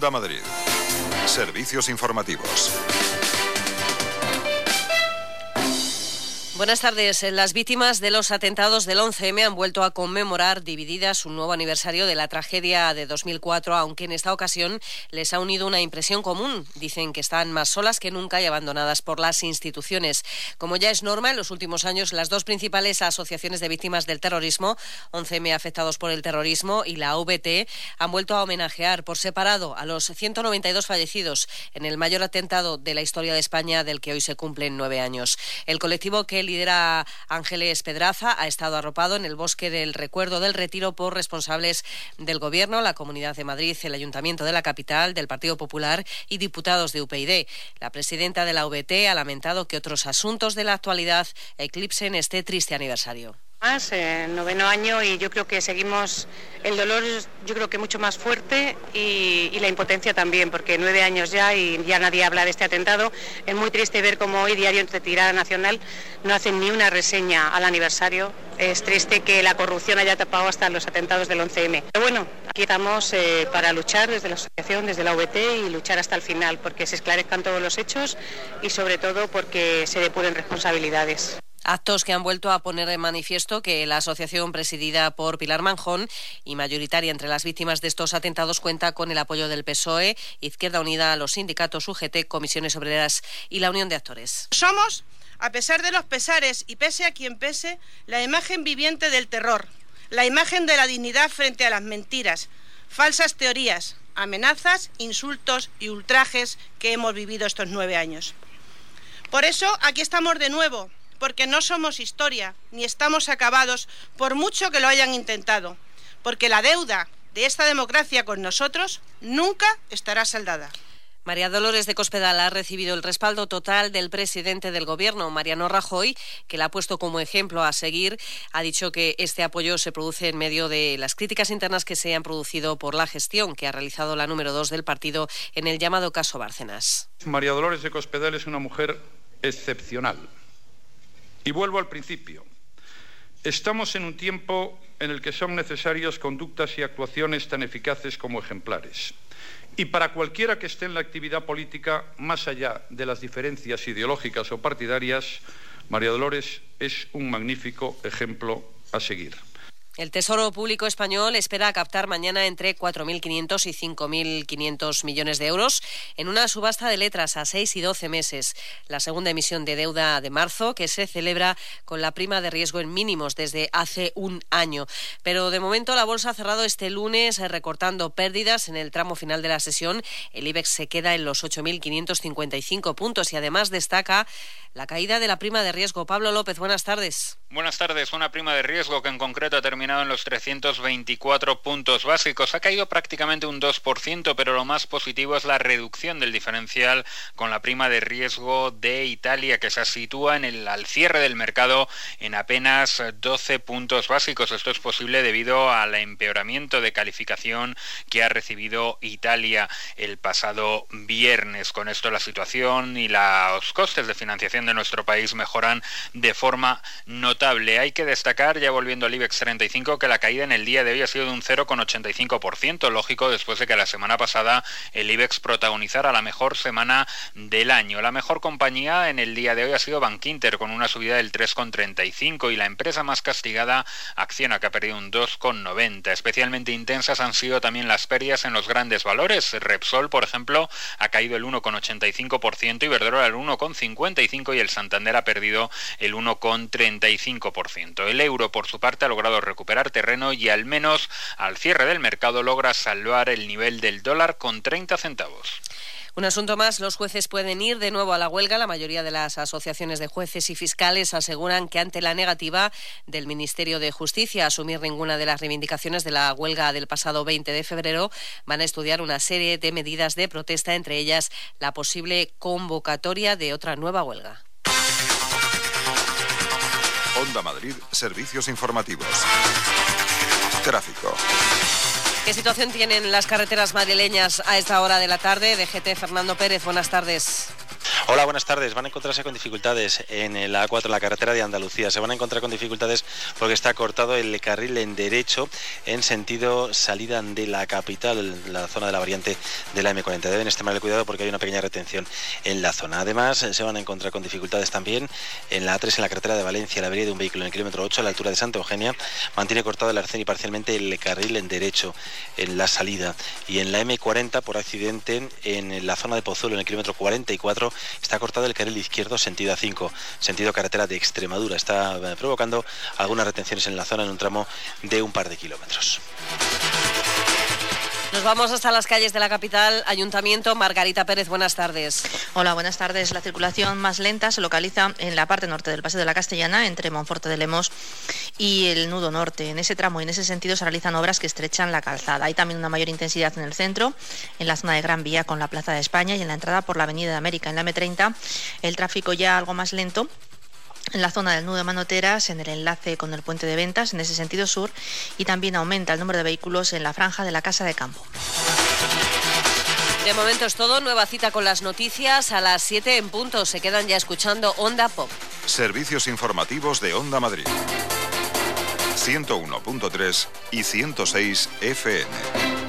Onda Madrid. Servicios informativos. Buenas tardes. Las víctimas de los atentados del 11M han vuelto a conmemorar, divididas, un nuevo aniversario de la tragedia de 2004, aunque en esta ocasión les ha unido una impresión común. Dicen que están más solas que nunca y abandonadas por las instituciones. Como ya es norma, en los últimos años, las dos principales asociaciones de víctimas del terrorismo, 11M Afectados por el Terrorismo y la AVT, han vuelto a homenajear por separado a los 192 fallecidos en el mayor atentado de la historia de España, del que hoy se cumplen 9 años. El colectivo que lidera Ángeles Pedraza ha estado arropado en el Bosque del Recuerdo del Retiro por responsables del Gobierno, la Comunidad de Madrid, el Ayuntamiento de la capital, del Partido Popular y diputados de UPyD. La presidenta de la AVT ha lamentado que otros asuntos de la actualidad eclipsen este triste aniversario. Más, 9º año, y yo creo que seguimos, el dolor yo creo que mucho más fuerte y la impotencia también, porque 9 años ya y ya nadie habla de este atentado. Es muy triste ver cómo hoy Diario de Tirada Nacional no hacen ni una reseña al aniversario. Es triste que la corrupción haya tapado hasta los atentados del 11M. Pero bueno, aquí estamos para luchar desde la asociación, desde la AVT, y luchar hasta el final, porque se esclarezcan todos los hechos y sobre todo porque se depuren responsabilidades. Actos que han vuelto a poner en manifiesto que la asociación presidida por Pilar Manjón y mayoritaria entre las víctimas de estos atentados cuenta con el apoyo del PSOE, Izquierda Unida, los sindicatos UGT, Comisiones Obreras y la Unión de Actores. Somos, a pesar de los pesares y pese a quien pese, la imagen viviente del terror, la imagen de la dignidad frente a las mentiras, falsas teorías, amenazas, insultos y ultrajes que hemos vivido estos 9 años. Por eso aquí estamos de nuevo, porque no somos historia, ni estamos acabados, por mucho que lo hayan intentado, porque la deuda de esta democracia con nosotros nunca estará saldada. María Dolores de Cospedal ha recibido el respaldo total del presidente del Gobierno, Mariano Rajoy, que la ha puesto como ejemplo a seguir. Ha dicho que este apoyo se produce en medio de las críticas internas que se han producido por la gestión que ha realizado la número 2 del partido en el llamado caso Bárcenas. María Dolores de Cospedal es una mujer excepcional. Y vuelvo al principio. Estamos en un tiempo en el que son necesarias conductas y actuaciones tan eficaces como ejemplares. Y para cualquiera que esté en la actividad política, más allá de las diferencias ideológicas o partidarias, María Dolores es un magnífico ejemplo a seguir. El Tesoro Público Español espera captar mañana entre 4.500 y 5.500 millones de euros en una subasta de letras a 6 y 12 meses. La segunda emisión de deuda de marzo, que se celebra con la prima de riesgo en mínimos desde hace un año. Pero de momento la bolsa ha cerrado este lunes recortando pérdidas en el tramo final de la sesión. El IBEX se queda en los 8.555 puntos y además destaca la caída de la prima de riesgo. Pablo López, buenas tardes. Buenas tardes. Una prima de riesgo que en concreto ha terminado en los 324 puntos básicos. Ha caído prácticamente un 2%, pero lo más positivo es la reducción del diferencial con la prima de riesgo de Italia, que se sitúa al cierre del mercado en apenas 12 puntos básicos. Esto es posible debido al empeoramiento de calificación que ha recibido Italia el pasado viernes. Con esto la situación y los costes de financiación de nuestro país mejoran de forma notable. Hay que destacar, ya volviendo al IBEX 35, que la caída en el día de hoy ha sido de un 0,85%, lógico después de que la semana pasada el IBEX protagonizara la mejor semana del año. La mejor compañía en el día de hoy ha sido Bankinter, con una subida del 3,35%, y la empresa más castigada, Acciona, que ha perdido un 2,90%. Especialmente intensas han sido también las pérdidas en los grandes valores. Repsol, por ejemplo, ha caído el 1,85%, Iberdrola el 1,55% y el Santander ha perdido el 1,35%. El euro, por su parte, ha logrado recuperar terreno y al menos al cierre del mercado logra salvar el nivel del dólar con 30 centavos. Un asunto más, los jueces pueden ir de nuevo a la huelga. La mayoría de las asociaciones de jueces y fiscales aseguran que ante la negativa del Ministerio de Justicia a asumir ninguna de las reivindicaciones de la huelga del pasado 20 de febrero, van a estudiar una serie de medidas de protesta, entre ellas la posible convocatoria de otra nueva huelga. Onda Madrid, servicios informativos. Tráfico. ¿Qué situación tienen las carreteras madrileñas a esta hora de la tarde? DGT, Fernando Pérez, buenas tardes. Hola, buenas tardes. Van a encontrarse con dificultades en la A4, en la carretera de Andalucía. Se van a encontrar con dificultades porque está cortado el carril en derecho en sentido salida de la capital, la zona de la variante de la M40. Deben extremar el cuidado porque hay una pequeña retención en la zona. Además, se van a encontrar con dificultades también en la A3, en la carretera de Valencia. La avería de un vehículo en el kilómetro 8 a la altura de Santa Eugenia mantiene cortado el arcén y parcialmente el carril en derecho en la salida. Y en la M40, por accidente, en la zona de Pozuelo, en el kilómetro 44, está cortado el carril izquierdo sentido A5, sentido carretera de Extremadura. Está provocando algunas retenciones en la zona en un tramo de un par de kilómetros. Nos vamos hasta las calles de la capital. Ayuntamiento, Margarita Pérez, buenas tardes. Hola, buenas tardes. La circulación más lenta se localiza en la parte norte del Paseo de la Castellana, entre Monforte de Lemos y el Nudo Norte. En ese tramo y en ese sentido se realizan obras que estrechan la calzada. Hay también una mayor intensidad en el centro, en la zona de Gran Vía con la Plaza de España y en la entrada por la Avenida de América. En la M30 el tráfico ya algo más lento en la zona del nudo de Manoteras, en el enlace con el puente de Ventas, en ese sentido sur, y también aumenta el número de vehículos en la franja de la Casa de Campo. De momento es todo. Nueva cita con las noticias a las 7 en punto. Se quedan ya escuchando Onda Pop. Servicios informativos de Onda Madrid. 101.3 y 106 FM.